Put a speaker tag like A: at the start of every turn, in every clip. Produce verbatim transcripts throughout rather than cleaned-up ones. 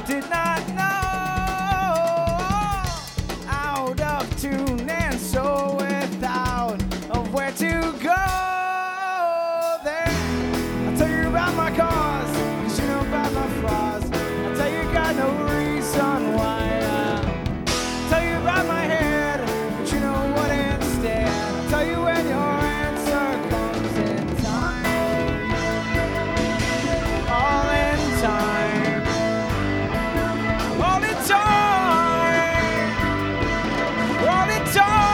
A: did not know out of tune and so without of where to go there. I'll tell you about my cause, cause you know about my flaws. I'll tell you got no reason why. I'll tell you about my head, but you know what instead. I'll tell you when your answer comes in time. All in time. All in time. All in time.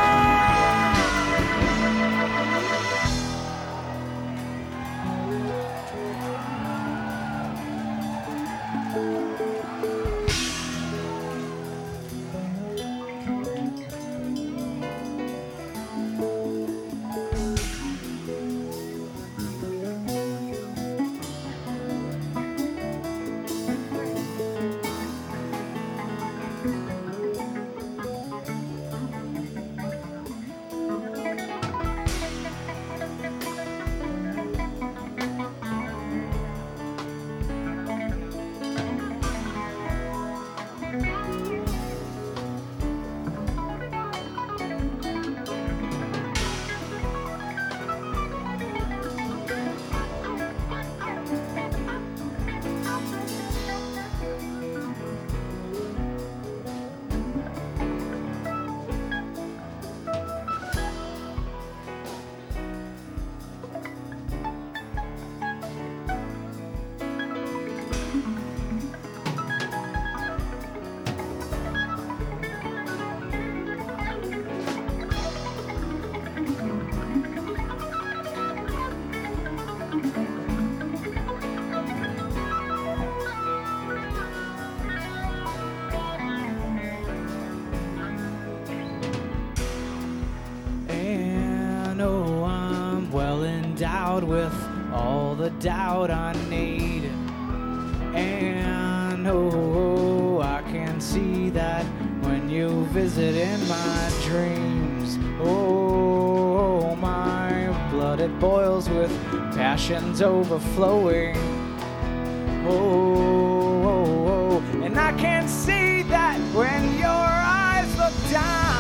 A: And oh, I'm well endowed with all the doubt I need. And oh, I can see that when you visit in my dreams. Oh, my blood, it boils with passions overflowing. Oh, oh, oh, and I can see that when your eyes look down.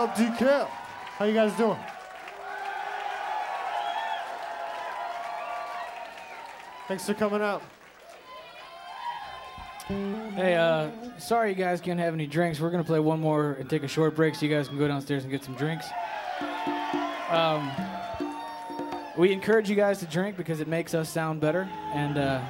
B: up, Decal? How you guys doing? Thanks for coming out.
A: Hey, uh, sorry you guys can't have any drinks. We're gonna play one more and take a short break so you guys can go downstairs and get some drinks. Um, we encourage you guys to drink because it makes us sound better, and uh,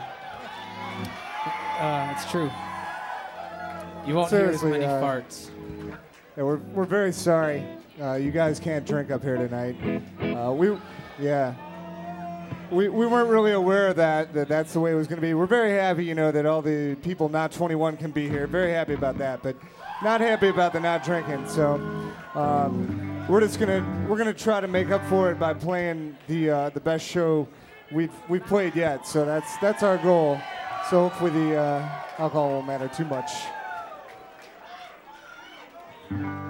A: uh, it's true. You won't
C: Seriously,
A: hear as many
C: uh,
A: farts.
C: Yeah, we're we're very sorry. Uh, you guys can't drink up here tonight. Uh, we, yeah. We, we weren't really aware of that, that that's the way it was going to be. We're very happy, you know, that all the people not twenty-one can be here. Very happy about that, but not happy about the not drinking. So um, we're just gonna we're gonna try to make up for it by playing the uh, the best show we've we've played yet. So that's that's our goal. So hopefully the uh, alcohol won't matter too much.